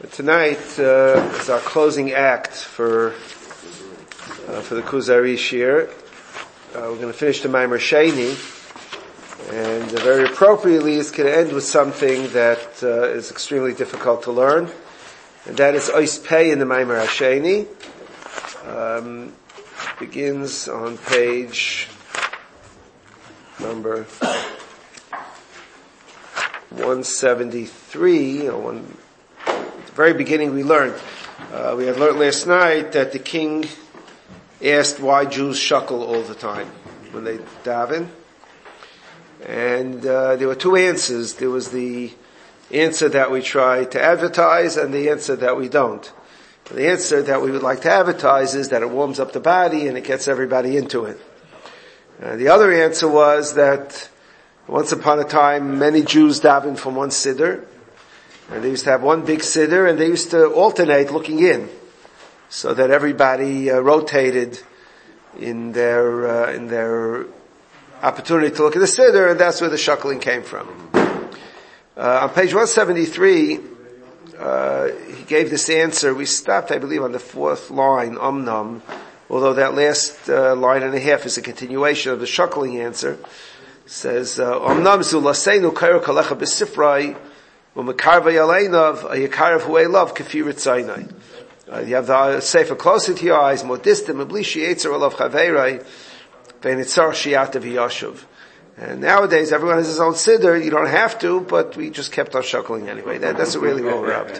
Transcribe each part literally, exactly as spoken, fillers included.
Tonight uh, is our closing act for uh, for the Kuzari Shir. Uh, we're going to finish the Maimer Sheni, and uh, very appropriately it's going to end with something that uh, is extremely difficult to learn, and that is Ois Pei in the Maimer Sheni. Um, begins on page number one seventy-three, or one. Very beginning we learned, uh, we had learned last night that the king asked why Jews shuckle all the time when they daven. And uh, there were two answers. There was the answer that we try to advertise and the answer that we don't. The answer that we would like to advertise is that it warms up the body and it gets everybody into it. Uh, the other answer was that once upon a time many Jews davened from one siddur. And they used to have one big siddur, and they used to alternate looking in, so that everybody uh, rotated in their uh, in their opportunity to look at the siddur, and that's where the shuckling came from. Uh, on page one seventy-three, uh, he gave this answer. We stopped, I believe, on the fourth line, umnum, although that last uh, line and a half is a continuation of the shuckling answer. It says, umnam zu laseinu kairo kalecha b'sifrai, Uh, you have the sefer closer to your eyes, more distant, and nowadays everyone has his own siddur. You don't have to, but we just kept on shuckling anyway. That, that's really what we're up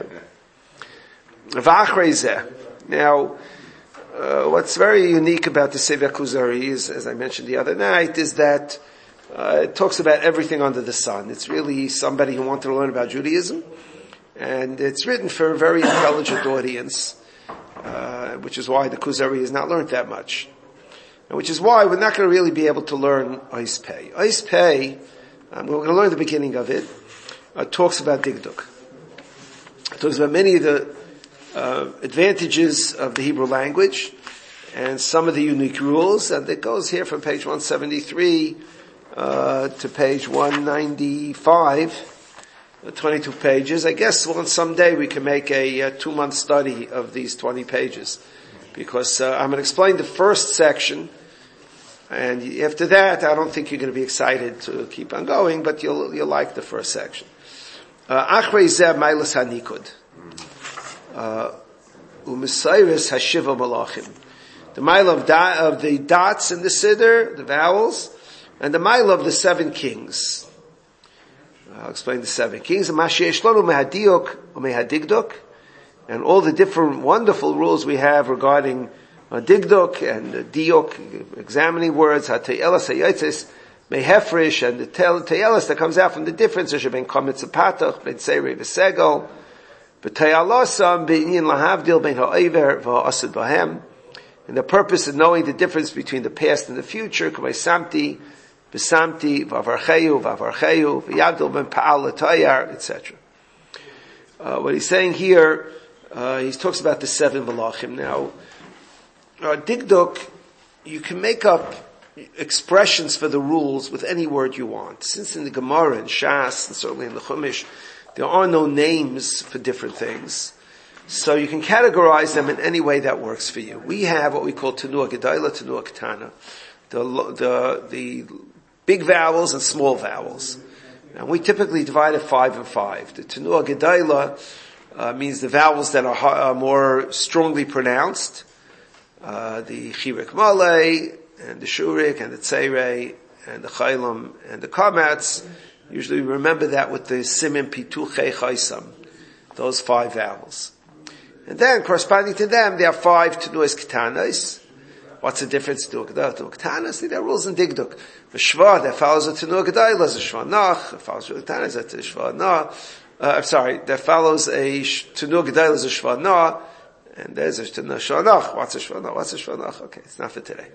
to. Now, uh, what's very unique about the Sefer Kuzari is, as I mentioned the other night, is that Uh, it talks about everything under the sun. It's really somebody who wanted to learn about Judaism, and it's written for a very intelligent audience, uh, which is why the Kuzari is not learned that much, and which is why we're not going to really be able to learn Ois Pei. Ois Pei, um, we're going to learn the beginning of it. Uh, talks about Digduk. It talks about many of the uh, advantages of the Hebrew language and some of the unique rules, and it goes here from page one seventy-three Uh, to page one ninety-five, uh, twenty-two pages. I guess well, someday we can make a, a two-month study of these twenty pages, because uh, I'm going to explain the first section, and after that, I don't think you're going to be excited to keep on going, but you'll you'll like the first section. Achrei zeh mailas hanikud, u'mesayris hashiva malachim. The mile of, da- of the dots in the siddur, the vowels, and the mile of the seven kings. I'll explain the seven kings. And all the different wonderful rules we have regarding uh, digduk and uh, diuk, examining words, ha-te'elas ha-yotzes, mehefresh, and the te'elas that comes out from the difference, ben kometz patach, ben seirei v'segel, b'te'alasam, be'inyin lahavdil, ben ha'over, v'ha'asad v'hem, and the purpose of knowing the difference between the past and the future, k'may samti, Besamti, Vavarcheyu, Vavarcheyu, V'yavdil ben Pa'al L'tayar, et cetera. Uh, what he's saying here, uh, he talks about the seven Malachim. Now, uh, Digduk, you can make up expressions for the rules with any word you want. Since in the Gemara and Shas, and certainly in the Chumash, there are no names for different things. So you can categorize them in any way that works for you. We have what we call Tenuah Gedayla, Tenuah Ketana. The, the, the big vowels and small vowels. And we typically divide it five and five. The Tenuah Gedayla uh, means the vowels that are, are more strongly pronounced. Uh, the Chirik Malay, and the Shurik, and the Tseirei, and the Chaylam, and the Kamatz. Usually we remember that with the Simin Pituche Chaysam. Those five vowels. And then, corresponding to them, there are five Tenuahs Ketanas. What's the difference to Tenuah Ketanas? There are rules in Digduk. The Shva that follows a Tenuah Gedayla is a Shva Nach. That follows a Ketanas is a Shva Nach. Uh, I'm sorry, that follows a Tenuah Gedayla is a Shva Nach. And there's a Tenuah Shva Nach. What's a Shva Nach? What's a Shva Nach? Okay, it's not for today.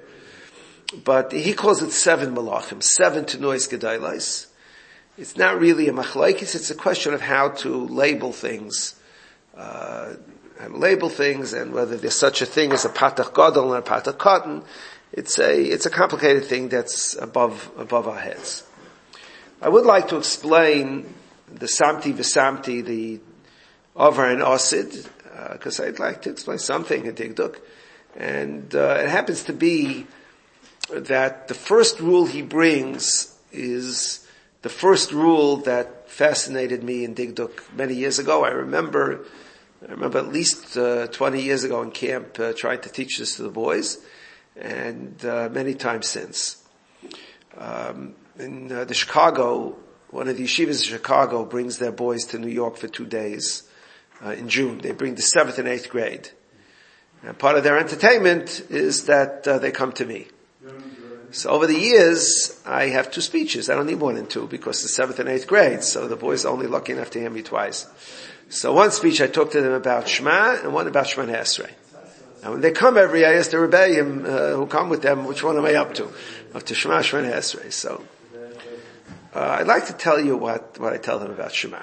But he calls it seven Malachim, seven Tenuahs Gedaylas. It's not really a machlaikis, it's a question of how to label things. Uh, how to label things, and whether there's such a thing as a patach gadol and a patach katan. It's a, it's a complicated thing that's above, above our heads. I would like to explain the samti v'samti, the Over and Osid, because uh, I'd like to explain something in Digduk. And uh, it happens to be that the first rule he brings is the first rule that fascinated me in Digduk many years ago. I remember, I remember at least uh, twenty years ago in camp uh, trying to teach this to the boys, and uh, many times since. Um, in uh, the Chicago, one of the yeshivas in Chicago brings their boys to New York for two days uh, in June. They bring the seventh and eighth grade. And part of their entertainment is that uh, they come to me. So over the years, I have two speeches. I don't need more than two because the seventh and eighth grade, so the boys are only lucky enough to hear me twice. So one speech I talk to them about Shema and one about Shemona Esrei. And when they come every, I ask the Rebbeim uh, who come with them, which one am I up to? Up to Shema, Shemona Esrei. So uh, I'd like to tell you what, what I tell them about Shema.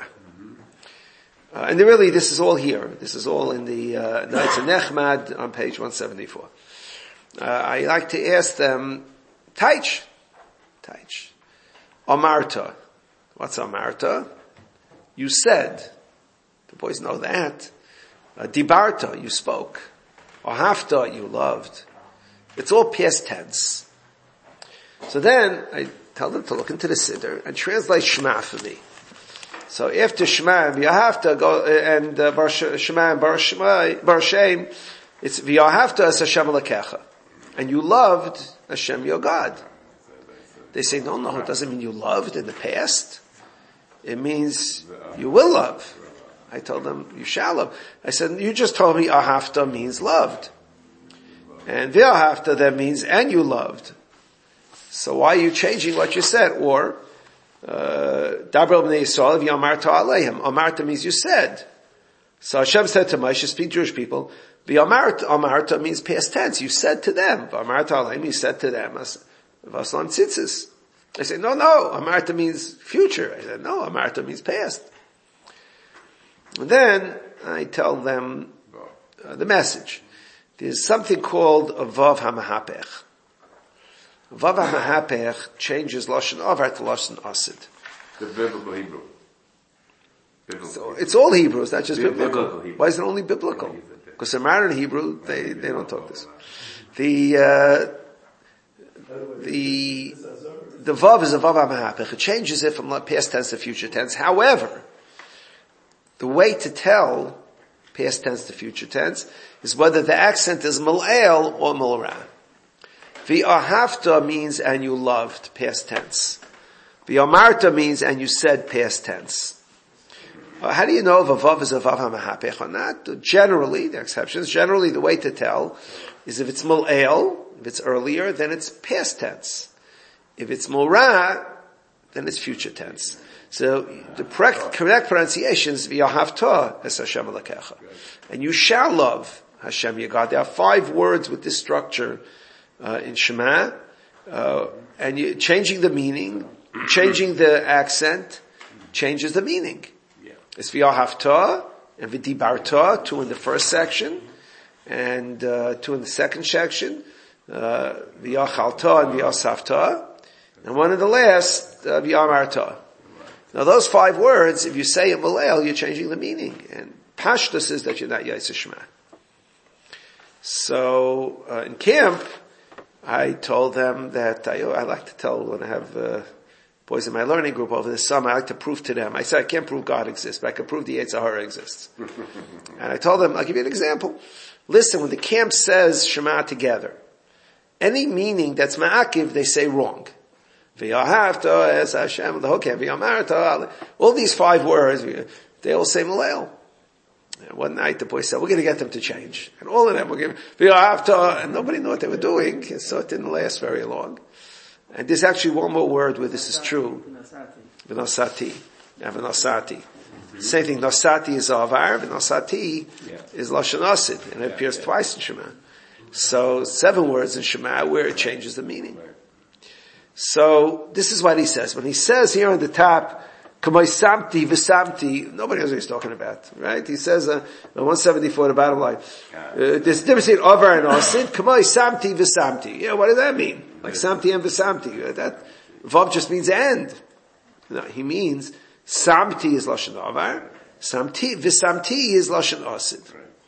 Uh, and really, this is all here. This is all in the uh, Nights of Nechmad on page one seventy-four. Uh, I like to ask them, Taich, Taich, Amarta. What's Amarta? You said. The boys know that. Uh, Dibarta, you spoke. Ahafta, you loved. It's all past tense. So then I tell them to look into the Siddur and translate Shema for me. So after Shema and V'yahavta go and uh, Bar Shema and Bar Shema Bar Shem, it's V'yahavta as Hashem Elokecha, and you loved Hashem your God. They say, no, no, it doesn't mean you loved in the past. It means you will love. I told them, you shall love. I said, you just told me Ahavta means loved, and V'yahavta that means and you loved. So why are you changing what you said? Or Dabar b'nei Yisrael v'yamarta aleihim. Amarta means you said. So Hashem said to Moshe, speak Jewish people. V'yamarta, amarta means past tense. You said to them. V'yamarta aleihim, you said to them. V'aslan tzitzis. I say, no, no, amarta means future. I said, no, amarta means past. And then I tell them uh, the message. There's something called a vav hamahapech. Vav HaMahapech changes Lashon Avar to Lashon Asid. The biblical Hebrew. Biblical so Hebrew. It's all Hebrew, it's not just biblical. biblical. Why is it only biblical? Because they're married in Hebrew, they, they don't talk this. The, uh, the, the Vav is a Vav HaMahapech. It changes it from past tense to future tense. However, the way to tell past tense to future tense is whether the accent is Mal'el or Mal'ra. V'ahavta means and you loved, past tense. V'amarta means and you said, past tense. Uh, how do you know if a vav is a vav hamahapech or not? Generally, there are exceptions, generally the way to tell is if it's mul'el, if it's earlier, then it's past tense. If it's mul'ra, then it's future tense. So the correct, correct pronunciation is v'ahavta es Hashem Elokecha. And you shall love Hashem your God. There are five words with this structure Uh, in Shema, uh, and you, changing the meaning, changing the accent, changes the meaning. Yeah. It's v'yahavta and v'dibarta, two in the first section, and uh, two in the second section, uh, v'yachalta and v'yasavta, and one in the last, uh, v'yamarta. Now those five words, if you say it Malel, you're changing the meaning, and Pashtus is that you're not Yosef Shema. So, uh, in camp, I told them that I, I like to tell when I have uh, boys in my learning group over the summer, I like to prove to them. I say I can't prove God exists, but I can prove the Yetzer Hara exists. And I told them, I'll give you an example. Listen, when the camp says Shema together, any meaning that's ma'akiv, they say wrong. V'yahavta es Hashem, the whole camp, v'yamarta, all these five words, they all say Malel. And one night the boy said, we're going to get them to change. And all of them were giving, v'yahavta, and nobody knew what they were doing, so it didn't last very long. And there's actually one more word where this is true. V'nosati. Yeah, v'nosati. Same thing, nosati is avar, v'nosati is lashon asid, and it appears twice in Shema. So, seven words in Shema where it changes the meaning. So, this is what he says. When he says here on the top, Kamay samti v'samti, nobody knows what he's talking about, right? He says, uh, on one seventy-four, the bottom line, uh, there's a difference between avar and asid, Kamay samti v'samti. Yeah, what does that mean? Like samti and v'samti. That, vav just means and. No, he means, samti is lashon avar, Samti, v'samti is Lashon Asid.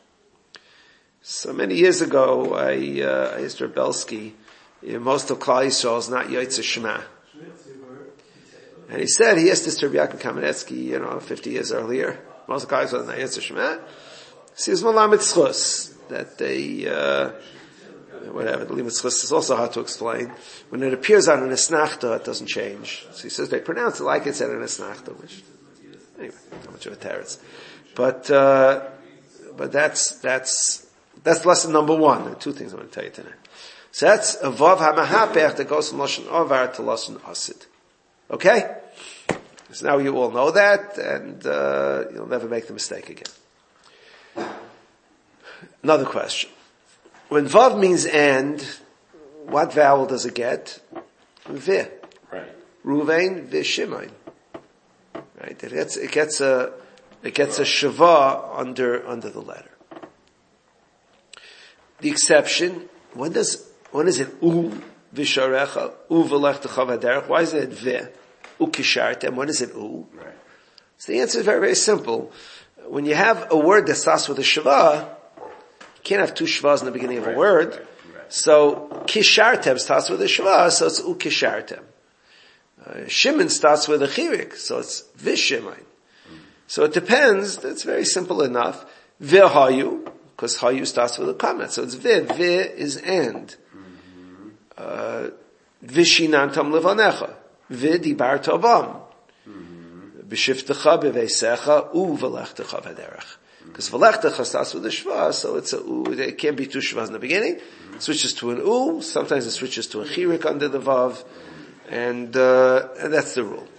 So many years ago, I, uh, I asked Rebelsky, you know, most of Klal Yisrael is not Yotzei Shema. And he said, he asked this to Rabbi Yaakov Kamenetsky, you know, fifty years earlier. Most of Klal Yisrael is not Yotzei Shema. So he's Malamed Tzchus, that they, uh, whatever, the Limit Tzchus is also hard to explain. When it appears on an Esnachta, it doesn't change. So he says they pronounce it like it's at an Esnachta, which, anyway, not much of a teretz. But, uh, but that's, that's, that's lesson number one. There are two things I'm going to tell you tonight. So that's a Vav HaMahapech that goes from Lashon Avar to Lashon Asid. Okay? So now you all know that, and, uh, you'll never make the mistake again. Another question. When Vav means and, what vowel does it get? V. Right. Ruvain, V, Shimon. Right? It gets, it gets a, it gets a Shava under, under the letter. The exception, when does, when is it U, Visharecha, U v'lechtecha v'derech? Why is it V? U kishartem, when is it U? Right. So the answer is very, very simple. When you have a word that starts with a Shava, you can't have two Shavas in the beginning of right, a word. Right, right. So, Kishartem starts with a Shava, so it's U Kishartem. Uh, Shimon starts with a Chirik, so it's Vishimon. Mm-hmm. So it depends, that's very simple enough. V'hayu, because Hayu starts with a comment, so it's Vi, Vi is and. Uh, Vishinantam levanecha, Vi dibar tovam. B'shiftecha b'veisecha, U v'lechtecha v'derech. Because v'lechtecha starts with a shva, so it's a u. It can't be two shvas in the beginning. It switches to an u. Sometimes it switches to a chirik under the vav, and uh, and that's the rule.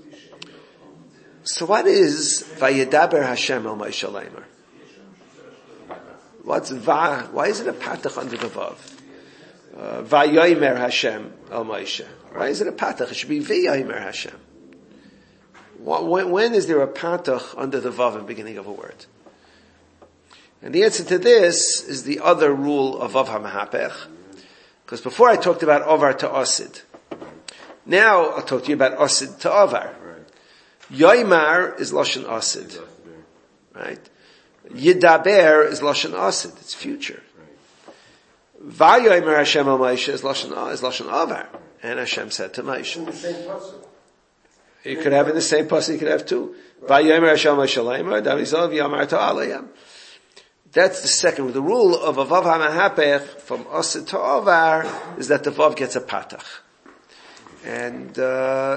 So what is vayedaber Hashem el Moshe Leimer? What's va? Why is it a patach under the vav? Uh, Vayomer Hashem el Moshe. Why is it a patach? It should be vayomer Hashem. When, when is there a patach under the vav in the beginning of a word? And the answer to this is the other rule of Vav HaMahapech. Because before I talked about Ovar to Osid. Now I'll talk to you about Osid to Ovar. Yoimar is Lashon Osid. Right? Yidaber is Lashon Osid. It's future. Vayomer Hashem al Moshe is Lashon, is Lashon Ovar. And Hashem said to Moshe. You could have in the same pasuk, you could have two. Vayomer Hashem Moshe Leimer, Davizov Yamar to Alayam. That's the second. The rule of a Vav HaMahapech from Osid to Ovar is that the Vav gets a patach. And, uh,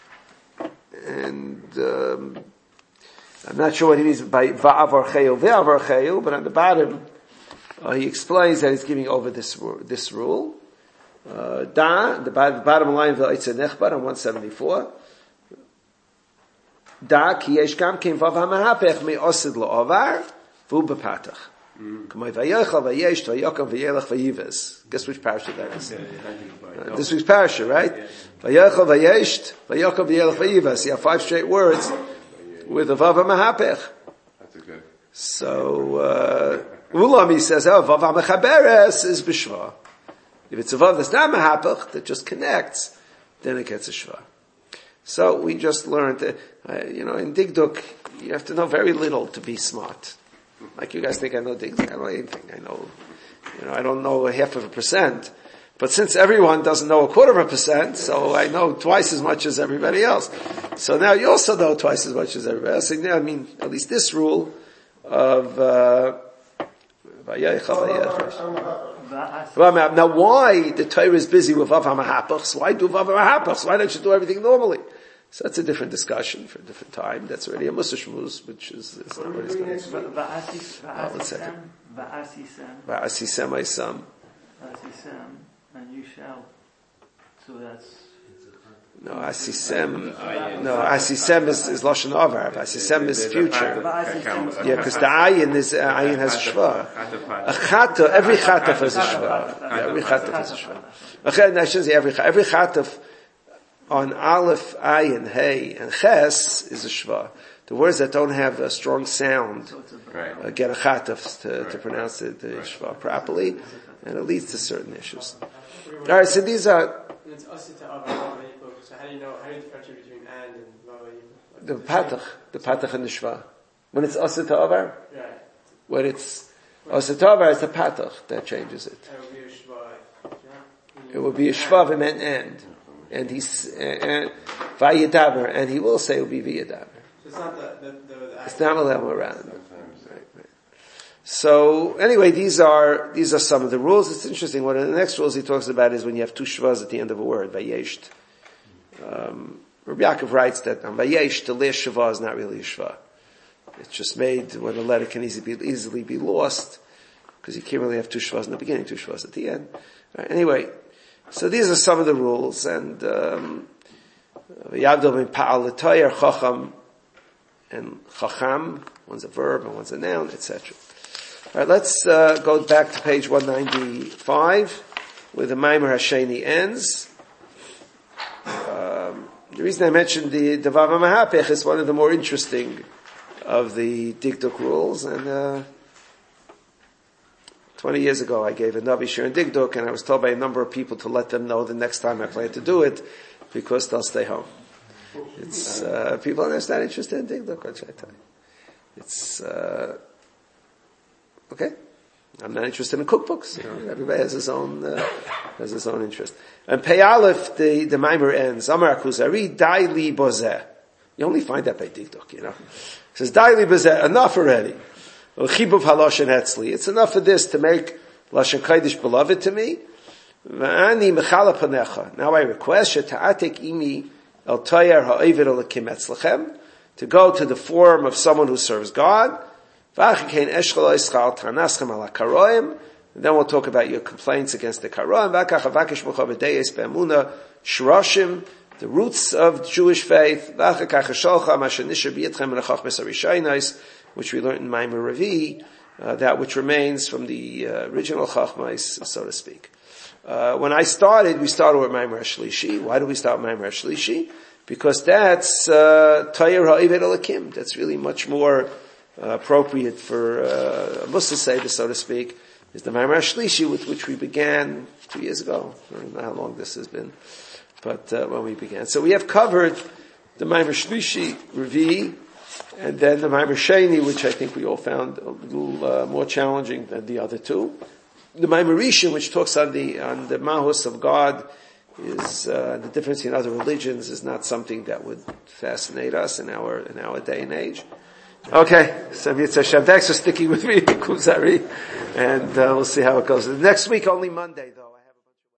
and, um, I'm not sure what he means by Va'avarcheyu, Ve'avarcheyu, but on the bottom, uh, he explains that he's giving over this, this rule. Uh, da, the, the bottom line of the Eitzah Nechbar on one seventy-four. Da, ki yesh gam kein Vav HaMahapech me Osid lo'ovar, v'u b'patach. K'may vayochal vayesh vayokam vayelech vayives. Guess which parasha that is? Uh, this week's parasha, right? Vayochal vayesh vayokam vayelech vayives. You have five straight words with a Vav HaMahapech. That's a good. So, uh, Ulam, he says, oh, Vav HaMechaberes is b'shva. If it's a Vav that's not Mahapech, that just connects, then it gets a shva. So we just learned that, uh, you know, in Digduk, you have to know very little to be smart. Like you guys think I know Digduk, I don't know anything. I know, you know, I don't know a half of a percent. But since everyone doesn't know a quarter of a percent, so I know twice as much as everybody else. So now you also know twice as much as everybody else. So, I mean, at least this rule of, uh, now why the Torah is busy with Vav HaMahapachs? Why do Vav HaMahapachs? Why don't you do everything normally? So that's a different discussion for a different time. That's already a Musa Shmuz, which is, is not what he's going to explain. Oh, one second. Va'asisem Aisam. Va'asisem, and you shall. So that's... No, Asisem, no, Asisem is, is Lashon Avar. Asisem is future. Yeah, because the Ayin is, uh, Ayin has a Shva. A Chataf, every Chataf has a Shva. Yeah, every Chataf has a Shva. I shouldn't say every Chataf. Every Chataf on Aleph, Ayin, Hey, and Ches is a Shva. The words that don't have a strong sound uh, get a Chataf to, to pronounce the, the Shva properly, and it leads to certain issues. Alright, so these are, so how do you know, how do you differentiate between and and Vav? The patach, the patach and the shva. When it's Asa Ta'avar? Yeah. When it's Asa Ta'avar, it's the Patach that changes it. It would be a Shvav. Yeah. It would be a Shvavim and and. And he's, and, Vayadaber, and he will say it will be Vayadaber. So it's not the, the, the, the It's not a level around. Right, right. So, anyway, these are, these are some of the rules. It's interesting. One of the next rules he talks about is when you have two Shvas at the end of a word, Vayesht. Um, Rabbi Yaakov writes that on Vayesh, the last Shava is not really a Shva. It's just made when a letter can easily be, easily be lost, because you can't really have two Shvas in the beginning, two Shvas at the end. Right, anyway, so these are some of the rules, and um Yavdol bin Pa'al L'Toyer Chacham and Chacham, one's a verb and one's a noun, et cetera. Alright, let's uh, go back to page one ninety-five, where the Maimer Hasheni ends. Um, the reason I mentioned the Devav HaMahapech is one of the more interesting of the Dikduk rules, and uh Twenty years ago, I gave a Navi Shir and Digduk, and I was told by a number of people to let them know the next time I plan to do it, because they'll stay home. It's uh, people are not interested in Digduk. What should I tell you? It's uh, okay. I'm not interested in cookbooks. You know, everybody has his own uh, has his own interest. And Pei Aleph, the the Maimer ends. Amar Kuzari Dai Li Bozeh. You only find that by Digduk. You know, it says Dai Li Bozeh. Enough already. It's enough of this to make Lashon Kodesh beloved to me. Now I request you to go to the form of someone who serves God. And then we'll talk about your complaints against the Karoim. The roots of Jewish faith, which we learned in Maimer Revi, uh, that which remains from the uh, original Chachmais, so to speak. Uh, when I started, we started with Maimer Shlishi. Why do we start with Maimer Shlishi? Because that's Tayir Ha'ived Elakim. That's really much more uh, appropriate for uh, a Musa Seder, so to speak, is the Maimer Shlishi with which we began two years ago. I don't know how long this has been, but uh, when we began. So we have covered the Maimer Shlishi, Revi, and then the Maimer Sheni, which I think we all found a little uh, more challenging than the other two. The Maimer Rishon, which talks on the on the Mahus of God, is uh, the difference in other religions is not something that would fascinate us in our in our day and age. Okay, so Hashem, thanks for sticking with me, Kuzari, and uh, we'll see how it goes. Next week, only Monday, though.